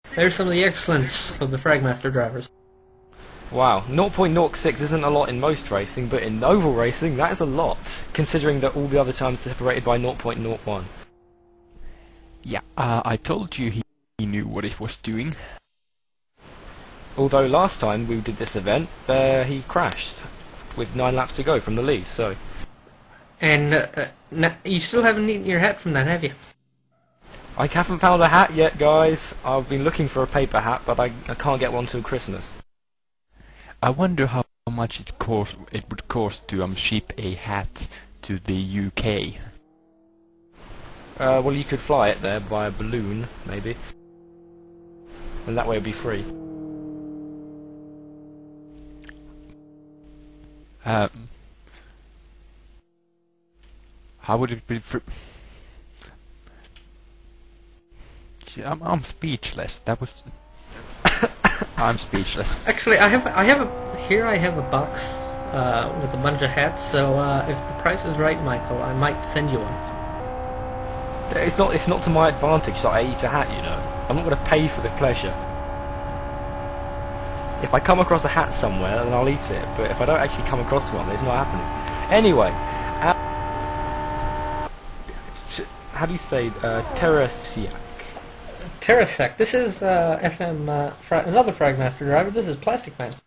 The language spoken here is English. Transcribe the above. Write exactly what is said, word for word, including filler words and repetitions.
There's some of the excellence of the Fragmaster drivers. Wow, zero point zero six isn't a lot in most racing, but in oval racing, that is a lot, considering that all the other times are separated by zero point zero one. Yeah, uh, I told you he, he knew what he was doing. Although last time we did this event, uh, he crashed with nine laps to go from the lead, so... And uh, uh, you still haven't eaten your hat from that, have you? I haven't found a hat yet, guys. I've been looking for a paper hat, but I, I can't get one till Christmas. I wonder how much it cost. It would cost to um ship a hat to the U K. Uh, well, you could fly it there by a balloon, maybe, and that way it'd be free. Um, how would it be? Fr I'm, I'm speechless. That was. I'm speechless. Actually, I have I have a here I have a box uh, with a bunch of hats. So uh, if the price is right, Michael, I might send you one. It's not. It's not to my advantage that I eat a hat. You know, I'm not going to pay for the pleasure. If I come across a hat somewhere, then I'll eat it. But if I don't actually come across one, it's not happening. Anyway, uh, how do you say uh, Terrasiac? Terrasec. This is uh, F M uh, fra another Fragmaster driver. This is Plastic Man.